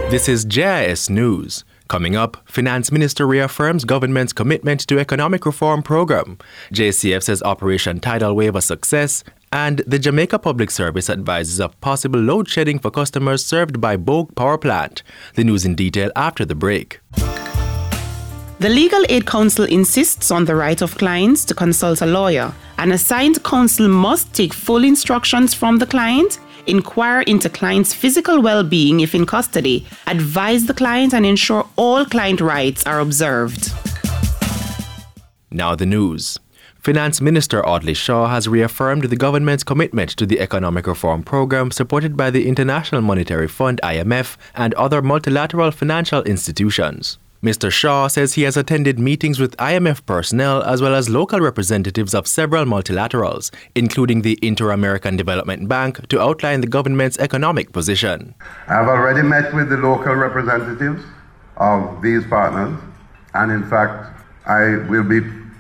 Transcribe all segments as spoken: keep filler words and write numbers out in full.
This is J I S News. Coming up, Finance Minister reaffirms government's commitment to economic reform program. J C F says Operation Tidal Wave a success. And the Jamaica Public Service advises of possible load shedding for customers served by Bogue Power Plant. The news in detail after the break. The Legal Aid Council insists on the right of clients to consult a lawyer. An assigned counsel must take full instructions from the client, inquire into client's physical well-being if in custody, advise the client and ensure all client rights are observed. Now the news. Finance Minister Audley Shaw has reaffirmed the government's commitment to the economic reform program supported by the International Monetary Fund I M F and other multilateral financial institutions. Mister Shaw says he has attended meetings with I M F personnel as well as local representatives of several multilaterals, including the Inter-American Development Bank, to outline the government's economic position. I have already met with the local representatives of these partners, and in fact, I will be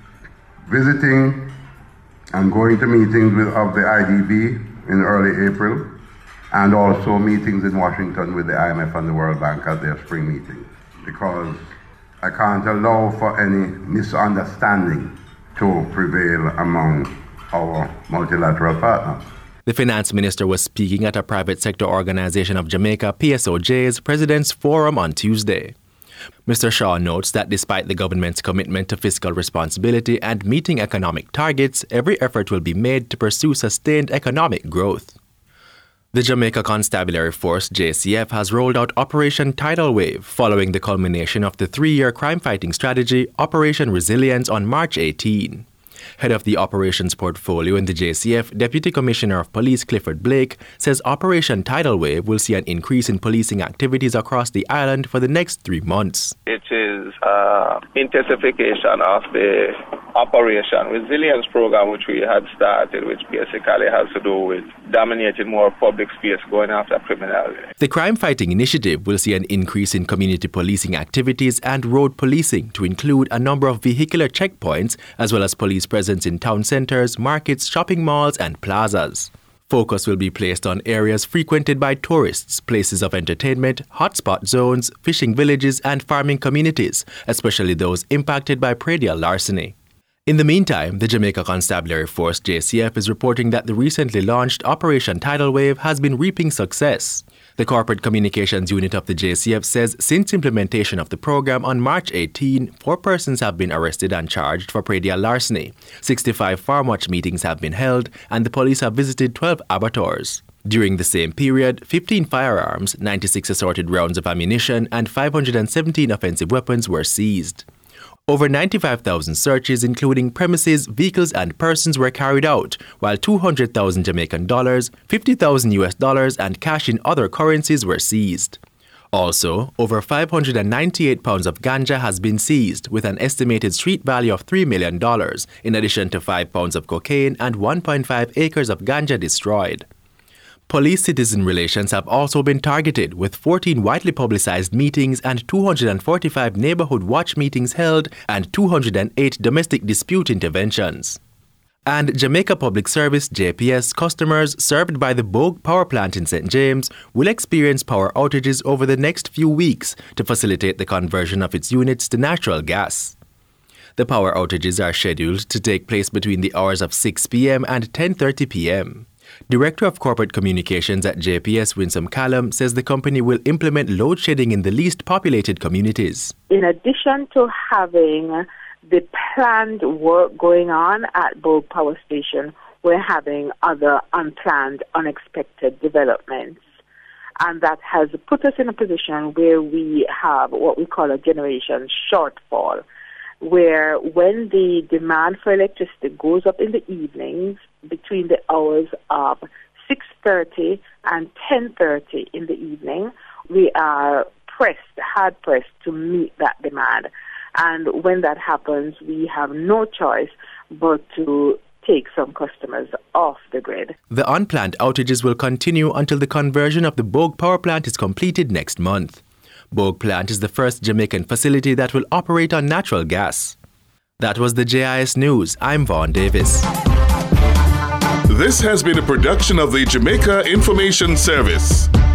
visiting and going to meetings with, of the I D B in early April, and also meetings in Washington with the I M F and the World Bank at their spring meetings, because I can't allow for any misunderstanding to prevail among our multilateral partners. The finance minister was speaking at a private sector organization of Jamaica, P S O J's President's Forum on Tuesday. Mister Shaw notes that despite the government's commitment to fiscal responsibility and meeting economic targets, every effort will be made to pursue sustained economic growth. The Jamaica Constabulary Force, J C F, has rolled out Operation Tidal Wave following the culmination of the three-year crime-fighting strategy, Operation Resilience, on March eighteenth. Head of the operations portfolio in the J C F, Deputy Commissioner of Police Clifford Blake, says Operation Tidal Wave will see an increase in policing activities across the island for the next three months. It is uh, intensification of the Operation Resilience program, which we had started, which basically has to do with dominating more public space, going after criminality. The crime-fighting initiative will see an increase in community policing activities and road policing to include a number of vehicular checkpoints, as well as police presence in town centres, markets, shopping malls and plazas. Focus will be placed on areas frequented by tourists, places of entertainment, hotspot zones, fishing villages and farming communities, especially those impacted by predial larceny. In the meantime, the Jamaica Constabulary Force, J C F, is reporting that the recently launched Operation Tidal Wave has been reaping success. The Corporate Communications Unit of the J C F says since implementation of the program on March eighteenth, four persons have been arrested and charged for predial larceny. sixty-five farm watch meetings have been held, and the police have visited twelve abattoirs. During the same period, fifteen firearms, ninety-six assorted rounds of ammunition, and five hundred seventeen offensive weapons were seized. Over ninety-five thousand searches, including premises, vehicles, and persons, were carried out, while two hundred thousand Jamaican dollars, fifty thousand U S dollars, and cash in other currencies were seized. Also, over five hundred ninety-eight pounds of ganja has been seized, with an estimated street value of three million dollars, in addition to five pounds of cocaine and one point five acres of ganja destroyed. Police-citizen relations have also been targeted, with fourteen widely publicized meetings and two hundred forty-five neighborhood watch meetings held and two hundred eight domestic dispute interventions. And Jamaica Public Service, J P S, customers served by the Bogue Power Plant in Saint James will experience power outages over the next few weeks to facilitate the conversion of its units to natural gas. The power outages are scheduled to take place between the hours of six p.m. and ten thirty p.m. Director of Corporate Communications at J P S, Winsome Callum, says the company will implement load shedding in the least populated communities. In addition to having the planned work going on at Bogue Power Station, we're having other unplanned, unexpected developments. And that has put us in a position where we have what we call a generation shortfall, where when the demand for electricity goes up in the evenings between the hours of six thirty and ten thirty in the evening, we are pressed, hard pressed to meet that demand. And when that happens, we have no choice but to take some customers off the grid. The unplanned outages will continue until the conversion of the Bogue Power Plant is completed next month. Bogue Plant is the first Jamaican facility that will operate on natural gas. That was the J I S News. I'm Vaughn Davis. This has been a production of the Jamaica Information Service.